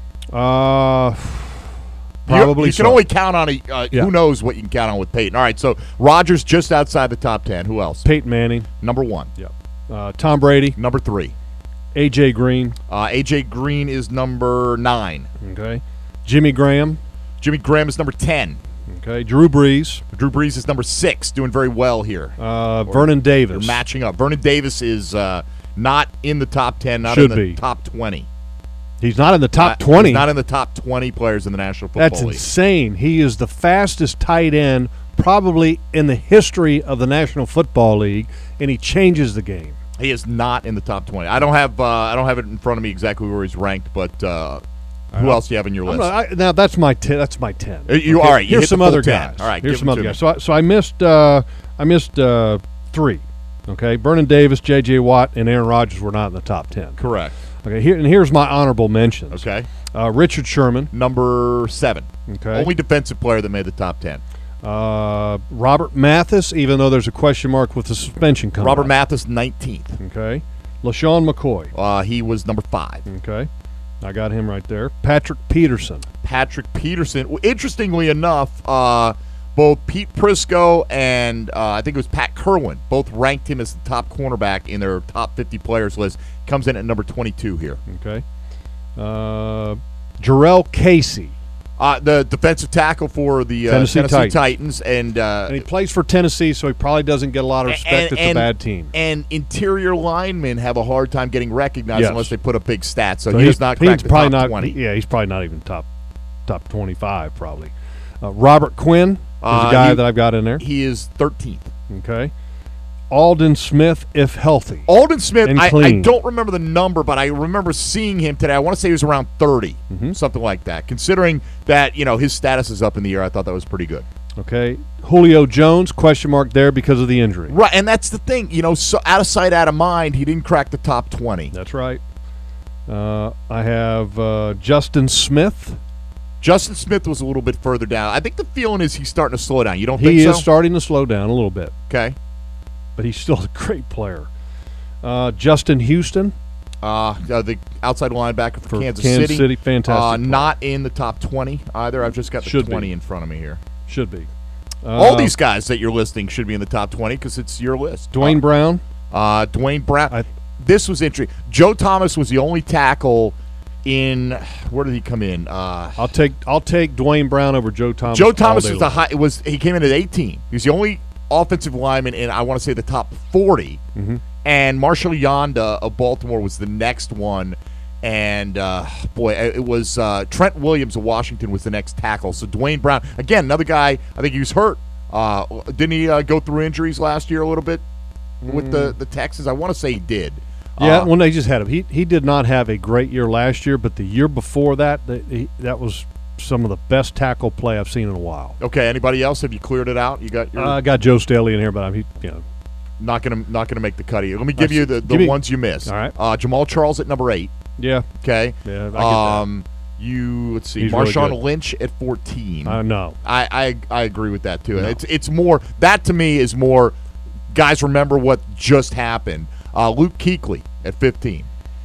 Uh, You- probably You, can so. only count on a. Uh, Yeah. Who knows what you can count on with Peyton? All right, so Rodgers just outside the top ten. Who else? Peyton Manning. Number one. Yep. Uh, Tom Brady. Number three. A J Green. Uh, A J Green is number nine. Okay. Jimmy Graham. Jimmy Graham is number ten. Okay. Drew Brees. Drew Brees is number six, doing very well here. Uh, Vernon Davis. They're matching up. Vernon Davis is uh, not in the top ten, not Should in the be. top twenty. He's not in the top Not- twenty. He's not in the top twenty players in the National Football That's League. insane. He is the fastest tight end probably in the history of the National Football League, and he changes the game. He is not in the top twenty. I don't have uh, I don't have it in front of me exactly where he's ranked, but uh, who else do you have in your I'm list? not- I- now that's my ten. That's my ten. Uh, you- all right, you Here's hit some the full other ten. guys. All right, Here's give some them other to guys. me. So I, so I missed uh, I missed uh, three. Okay, Vernon Davis, J J. Watt, and Aaron Rodgers were not in the top ten. Correct. Okay, here and here's my honorable mentions. Okay. Uh, Richard Sherman. Number seven. Okay. Only defensive player that made the top ten. Uh, Robert Mathis, even though there's a question mark with the suspension coming Robert up. Mathis, nineteenth. Okay. LaShawn McCoy. Uh, he was number five. Okay. I got him right there. Patrick Peterson. Patrick Peterson. Well, interestingly enough, uh, both Pete Prisco and uh, I think it was Pat Kerwin both ranked him as the top cornerback in their top fifty players list. Comes in at number twenty-two here. Okay. Uh, Jarrell Casey. Uh, the defensive tackle for the uh, Tennessee Tennessee, Titans. Titans. And, uh, And he plays for Tennessee, so he probably doesn't get a lot of respect. and- it's and- a bad team. And interior linemen have a hard time getting recognized Yes. unless they put up big stats. So, So he he's does not he's crack the probably top not, twenty. Yeah, he's probably not even top top twenty-five, probably. Uh, Robert Quinn is Uh, a guy he- that I've got in there. He is thirteenth. Okay. Alden Smith, if healthy. Alden Smith, And I, I clean. don't remember the number, but I remember seeing him today. I want to say he was around thirty, Mhm. something like that. Considering that, you know, his status is up in the air, I thought that was pretty good. Okay. Julio Jones, question mark there because of the injury. Right, and that's the thing. You know, so out of sight, out of mind, he didn't crack the top twenty. That's right. Uh, I have uh, Justin Smith. Justin Smith was a little bit further down. I think the feeling is he's starting to slow down. You don't He think is so? starting to slow down a little bit, Okay. but he's still a great player. Uh, Justin Houston. Uh, uh, the outside linebacker for, For Kansas, Kansas City. City, fantastic Uh, player. not in the top twenty either. I've just got the Should be. twenty in front of me here. Should be. Uh, All these guys that you're listing should be in the top twenty because it's your list. Dwayne Brown. Uh, Dwayne Brown. I- this was interesting. Joe Thomas was the only tackle in. Where did he come in? Uh, I'll take I'll take Dwayne Brown over Joe Thomas. Joe all Thomas day was the long. high. It was he came in at eighteen. He was the only offensive lineman in I want to say the top forty. Mm-hmm. And Marshall Yonda of Baltimore was the next one. And uh, boy, it was uh, Trent Williams of Washington was the next tackle. So Dwayne Brown again, another guy. I think he was hurt. Uh, didn't he uh, go through injuries last year a little bit with the the Texans? I want to say he did. Yeah, Uh, when they just had him. He he did not have a great year last year, but the year before that, that, he, that was some of the best tackle play I've seen in a while. Okay. Anybody else? Have you cleared it out? You got your Uh, I got Joe Staley in here, but I'm he, you know not gonna not gonna make the cut here. Let me give I you see. the, the Give me- ones you missed. All right. Uh, Jamal Charles at number eight. yeah Okay. yeah I get Um, you let's see, He's really Marshawn good. Lynch at fourteen. that. I know. I, I I agree with that too. No. It's it's more that to me is more. Guys, remember what just happened. Uh, Luke Kuechly at fifteen,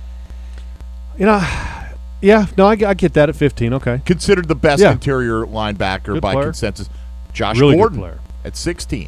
You know, yeah, no, I, I get that at fifteen. Okay, considered the best Yeah. interior linebacker Good by player. consensus. Josh Really good Gordon player. at sixteen.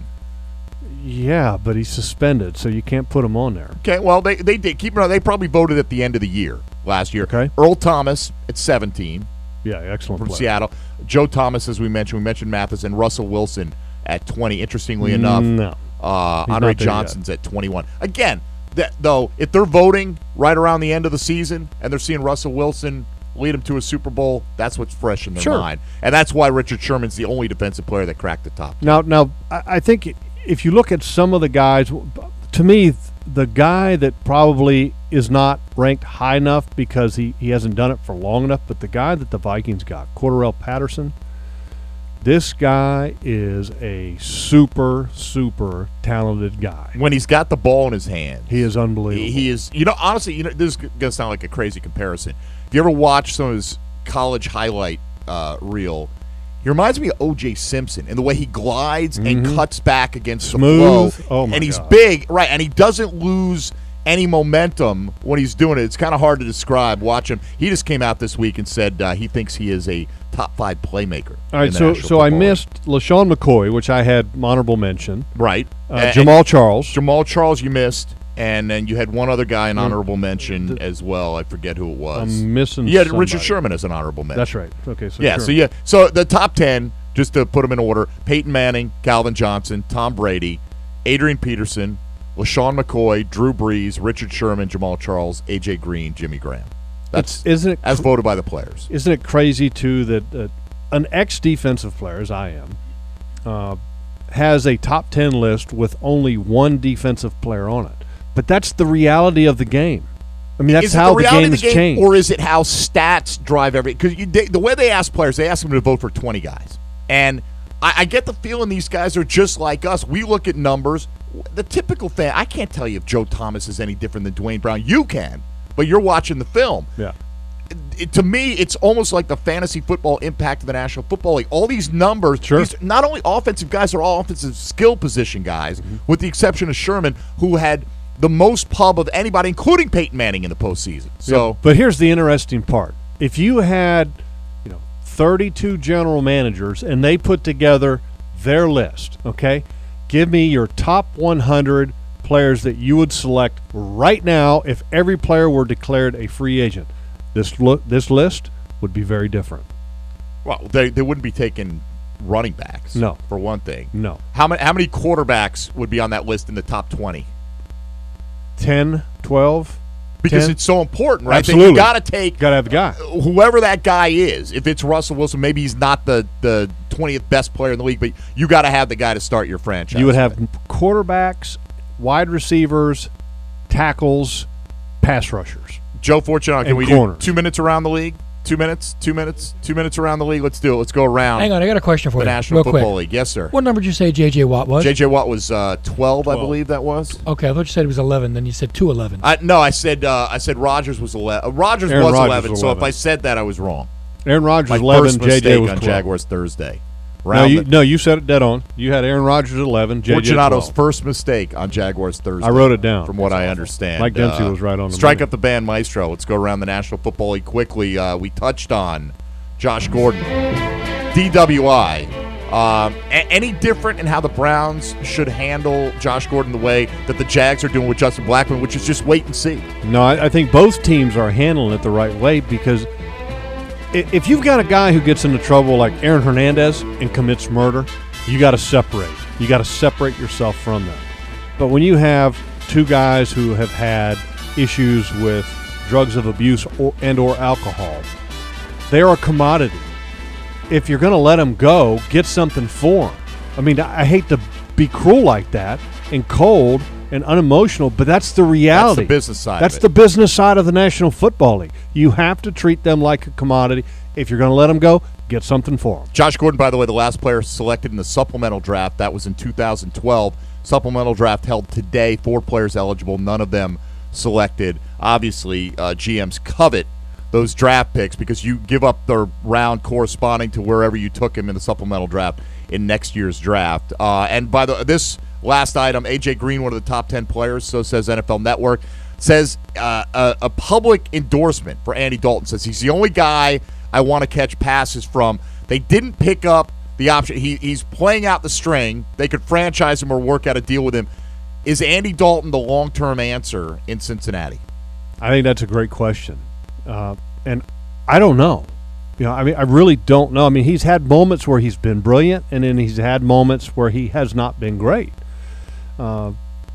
yeah, but he's suspended, so you can't put him on there. Okay, well they they did keep it on. They probably voted at the end of the year last year. Okay. Earl Thomas at seventeen. Yeah, excellent From player. Seattle. Joe Thomas, as we mentioned, we mentioned Mathis, and Russell Wilson at twenty. Interestingly enough, No. uh, He's Andre not there Johnson's at twenty-one. Again, that though, if they're voting right around the end of the season and they're seeing Russell Wilson lead them to a Super Bowl, that's what's fresh in their Sure. mind, and that's why Richard Sherman's the only defensive player that cracked the top. Now, now, I I think if you look at some of the guys, to me, the guy that probably is not ranked high enough because he, he hasn't done it for long enough, but the guy that the Vikings got, Cordarrelle Patterson, this guy is a super, super talented guy. When he's got the ball in his hand, He is unbelievable. He, he is, you know, honestly, you know, this is going to sound like a crazy comparison. If you ever watch some of his college highlight uh, reel, he reminds me of O J Simpson in the way he glides and cuts back against Smooth. the flow. Oh, my and he's God. big, right? And he doesn't lose any momentum when he's doing it. It's kind of hard to describe. Watch him. He just came out this week and said uh, he thinks he is a top five playmaker. All right, in the so National so I Football League. missed LaShawn McCoy, which I had honorable mention. right. Uh, And- Jamal Charles. Jamal Charles, you missed, and then you had one other guy in Mm. honorable mention as well. I forget who it was. I'm missing. You had somebody. Richard Sherman as an honorable mention. That's right. Okay, so Yeah, sure. so yeah, so the top ten, just to put them in order: Peyton Manning, Calvin Johnson, Tom Brady, Adrian Peterson, LaShawn McCoy, Drew Brees, Richard Sherman, Jamal Charles, A J Green, Jimmy Graham. That's It's- isn't it as voted by the players. Isn't it crazy too that uh, an ex-defensive player, as I am, uh, has a top ten list with only one defensive player on it? But that's the reality of the game. I mean, that's Is it how the the, reality game of has the game, changed. or is it how stats drive every? Because the way they ask players, they ask them to vote for twenty guys, and I, I get the feeling these guys are just like us. We look at numbers. The typical fan, I can't tell you if Joe Thomas is any different than Dwayne Brown. You can, but you're watching the film. Yeah. It, to me, it's almost like the fantasy football impact of the National Football League. All these numbers, Sure. these, not only offensive guys, are all offensive skill position guys, mm-hmm. with the exception of Sherman, who had the most pub of anybody, including Peyton Manning, in the postseason. So, yeah. But here's the interesting part: if you had, you know, thirty-two general managers and they put together their list, okay, give me your top one hundred players that you would select right now if every player were declared a free agent. This lo- this list would be very different. Well, they they wouldn't be taking running backs. No. For one thing. No. How many how many quarterbacks would be on that list in the top twenty? ten, twelve Because ten? it's so important, right? Absolutely. You got to take Got to have the guy. whoever that guy is. If it's Russell Wilson, maybe he's not the the twentieth best player in the league, but you got to have the guy to start your franchise. You would have quarterbacks, wide receivers, tackles, pass rushers. Joe Fortunato, can and we corners. do two minutes around the league? Two minutes, two minutes, two minutes around the league. Let's do it. Let's go around. Hang on, I got a question for the you. National real Football quick. League. Yes, sir. What number did you say J J. Watt was? J J. Watt was uh, twelve, I twelve. believe that was. Okay, I thought you said it was eleven. Then you said two eleven. I, no, I said uh, I said Rogers was eleven. Uh, Rogers Aaron was Rodgers eleven. was So if eleven. I said that, I was wrong. Aaron Rodgers My eleven, first J J mistake was on twelve. Jaguars Thursday. No Round you, the- no, you said it dead on. You had Aaron Rodgers eleven, J J Fortunato's twelve. first mistake on Jaguars Thursday. I wrote it down. From what I understand. Mike Dempsey was right on the Strike money. up the band, Maestro. Let's go around the National Football League quickly. Uh, we touched on Josh Gordon. D W I. Um, a- any different in how the Browns should handle Josh Gordon the way that the Jags are doing with Justin Blackmon, which is just wait and see? No, I, I think both teams are handling it the right way because i- if you've got a guy who gets into trouble like Aaron Hernandez and commits murder, you got to separate. You got to separate yourself from them. But when you have two guys who have had issues with drugs of abuse or, and or alcohol, they are a commodity. If you're going to let them go, get something for them. I mean, I, I hate to be cruel like that and cold and unemotional, but that's the reality. That's the business side That's of it. the business side of the National Football League. You have to treat them like a commodity. If you're going to let them go, get something for them. Josh Gordon, by the way, the last player selected in the supplemental draft. That was in two thousand twelve. Supplemental draft held today. Four players eligible. None of them selected. Obviously, uh, G Ms covet those draft picks because you give up their round corresponding to wherever you took him in the supplemental draft in next year's draft. Uh, and by the this last item, A J Green, one of the top ten players, so says N F L Network, says uh, a, a public endorsement for Andy Dalton. Says he's the only guy I want to catch passes from. They didn't pick up the option. He, he's playing out the string. They could franchise him or work out a deal with him. Is Andy Dalton the long-term answer in Cincinnati? I think that's a great question. Uh, and I don't know. You know, I mean, I really don't know. I mean, he's had moments where he's been brilliant, and then he's had moments where he has not been great. Uh,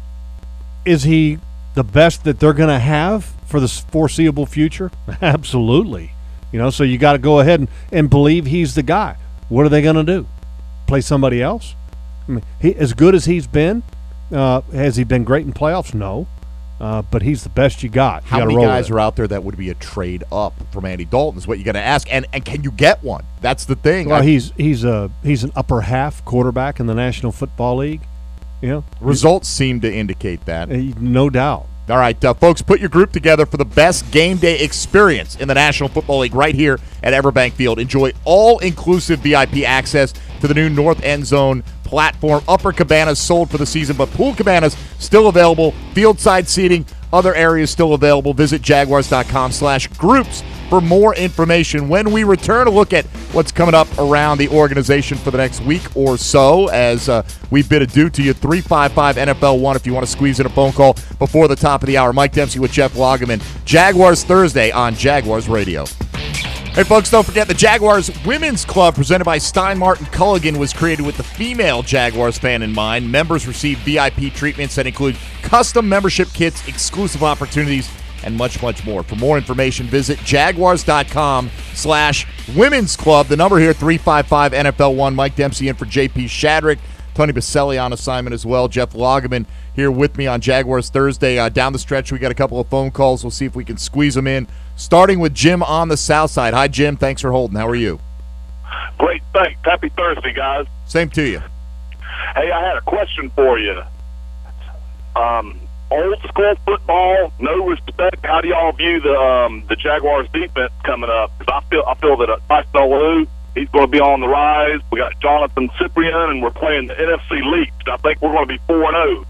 is he the best that they're going to have for the foreseeable future? Absolutely. You know, so you got to go ahead and, and believe he's the guy. What are they going to do? Play somebody else? I mean, he, as good as he's been, uh, has he been great in playoffs? No. Uh, but he's the best you got. You How gotta many roll guys with it. are out there that would be a trade up from Andy Dalton is what you got to ask. And and can you get one? That's the thing. Well, I- he's he's a he's an upper half quarterback in the National Football League. You know, results seem to indicate that. Uh, no doubt. All right, uh, folks, put your group together for the best game day experience in the National Football League right here at Everbank Field. Enjoy all-inclusive V I P access to the new North End Zone platform. Upper Cabanas sold for the season, but Pool Cabanas still available. Fieldside seating, other areas still available. Visit jaguars.com slash groups for more information. When we return, a look at what's coming up around the organization for the next week or so as uh, we bid adieu to you. three five five N F L one if you want to squeeze in a phone call before the top of the hour. Mike Dempsey with Jeff Lageman. Jaguars Thursday on Jaguars Radio. Hey, folks, don't forget the Jaguars Women's Club presented by Stein Martin Culligan was created with the female Jaguars fan in mind. Members receive V I P treatments that include custom membership kits, exclusive opportunities, and much, much more. For more information, visit jaguars.com slash women's club. The number here, three five five N F L one. Mike Dempsey in for J P Shadrick. Tony Baselli on assignment as well. Jeff Lageman here with me on Jaguars Thursday. Uh, down the stretch, we got a couple of phone calls. We'll see if we can squeeze them in. Starting with Jim on the south side. Hi, Jim. Thanks for holding. How are you? Great, thanks. Happy Thursday, guys. Same to you. Hey, I had a question for you. Um, old school football, no respect. How do y'all view the um, the Jaguars defense coming up? Because I feel I feel that uh, Tyson Olu, he's going to be on the rise. We got Jonathan Cyprien, and we're playing the N F C Least. I think we're going to be four and zero.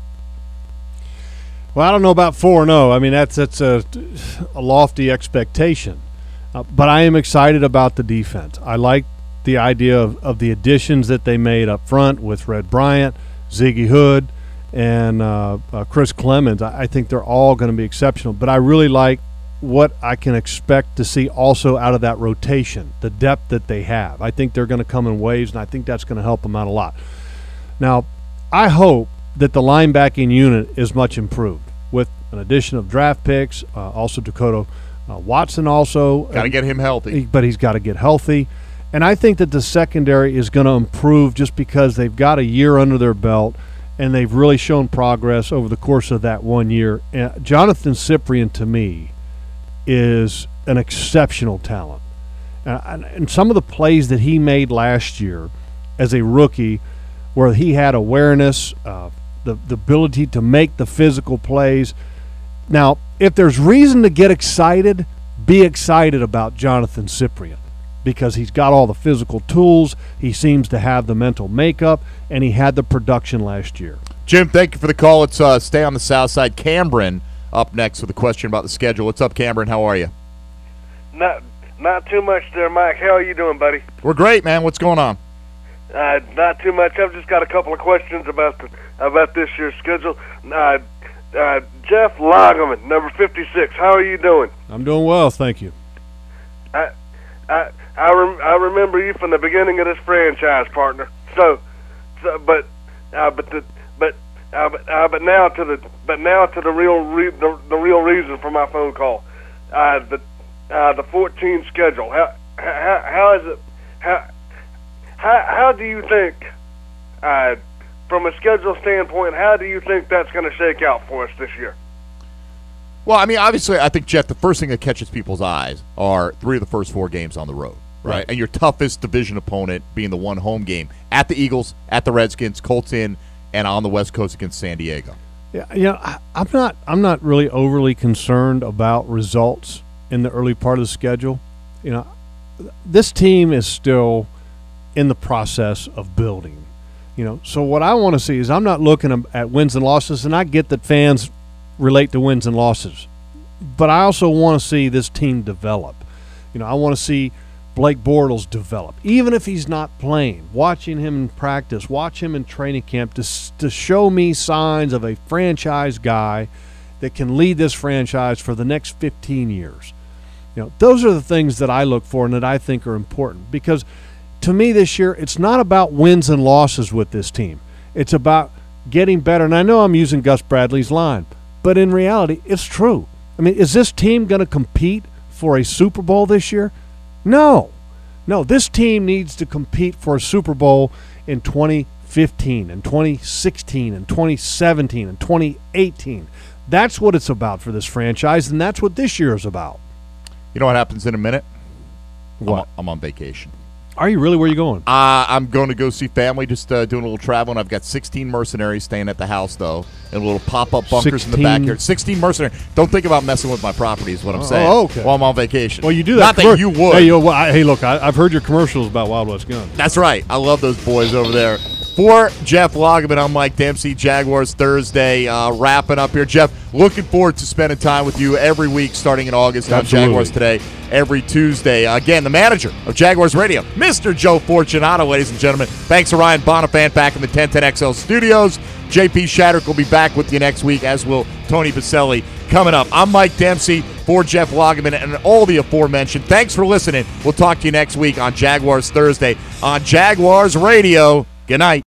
Well, I don't know about four and zero. I mean, that's that's a, a lofty expectation. Uh, but I am excited about the defense. I like the idea of, of the additions that they made up front with Red Bryant, Ziggy Hood, and uh, uh, Chris Clemens. I, I think they're all going to be exceptional. But I really like what I can expect to see also out of that rotation, the depth that they have. I think they're going to come in waves, and I think that's going to help them out a lot. Now, I hope that the linebacking unit is much improved with an addition of draft picks, uh, also Dakota uh, Watson also. Got to get him healthy. But he's got to get healthy. And I think that the secondary is going to improve just because they've got a year under their belt and they've really shown progress over the course of that one year. And Jonathan Cyprien, to me, is an exceptional talent. And, and some of the plays that he made last year as a rookie, where he had awareness, uh, the, the ability to make the physical plays. Now, if there's reason to get excited, be excited about Jonathan Cyprien because he's got all the physical tools, he seems to have the mental makeup, and he had the production last year. Jim, thank you for the call. Let's uh, stay on the south side. Cameron up next with a question about the schedule. What's up, Cameron? How are you? Not not too much there, Mike. How are you doing, buddy? We're great, man. What's going on? Uh, not too much. I've just got a couple of questions about the, about this year's schedule. Uh, uh, Jeff Lageman, number fifty-six. How are you doing? I'm doing well, thank you. I I I, rem- I remember you from the beginning of this franchise, partner. So, so but uh, but the but uh, but, uh, but now to the but now to the real re- the, the real reason for my phone call. Uh, the uh, the fourteen schedule. How how how is it? How How, how do you think, uh, from a schedule standpoint, how do you think that's going to shake out for us this year? Well, I mean, obviously, I think, Jeff, the first thing that catches people's eyes are three of the first four games on the road, right? right. And your toughest division opponent being the one home game at the Eagles, at the Redskins, Colts in, and on the West Coast against San Diego. Yeah, you know, I, I'm not, I'm not really overly concerned about results in the early part of the schedule. You know, this team is still in the process of building, you know. So what I want to see is I'm not looking at wins and losses, and I get that fans relate to wins and losses, but I also want to see this team develop. You know, I want to see Blake Bortles develop, even if he's not playing. Watching him in practice, watch him in training camp to to show me signs of a franchise guy that can lead this franchise for the next fifteen years. You know, those are the things that I look for and that I think are important because. To me this year, it's not about wins and losses with this team. It's about getting better. And I know I'm using Gus Bradley's line, but in reality, it's true. I mean, is this team going to compete for a Super Bowl this year? No. No, this team needs to compete for a Super Bowl in twenty fifteen and twenty sixteen and twenty seventeen and twenty eighteen. That's what it's about for this franchise, and that's what this year is about. You know what happens in a minute? What? I'm, I'm on vacation. Are you really? Where are you going? Uh, I'm going to go see family, just uh, doing a little travel, and I've got sixteen mercenaries staying at the house, though, and little pop-up bunkers in the backyard. sixteen mercenaries. Don't think about messing with my property is what I'm oh, saying oh, okay. while I'm on vacation. Well, you do that. Not commer- that you would. Hey, yo, well, I, hey look, I, I've heard your commercials about Wild West Guns. That's right. I love those boys over there. For Jeff Lageman, I'm Mike Dempsey. Jaguars Thursday uh, wrapping up here. Jeff, looking forward to spending time with you every week starting in August Absolutely. on Jaguars Today every Tuesday. Uh, again, the manager of Jaguars Radio, Mister Joe Fortunato, ladies and gentlemen. Thanks to Ryan Bonifant back in the ten ten X L studios. J P Shadrick will be back with you next week, as will Tony Baselli coming up. I'm Mike Dempsey for Jeff Lageman and all the aforementioned. Thanks for listening. We'll talk to you next week on Jaguars Thursday on Jaguars Radio. Good night.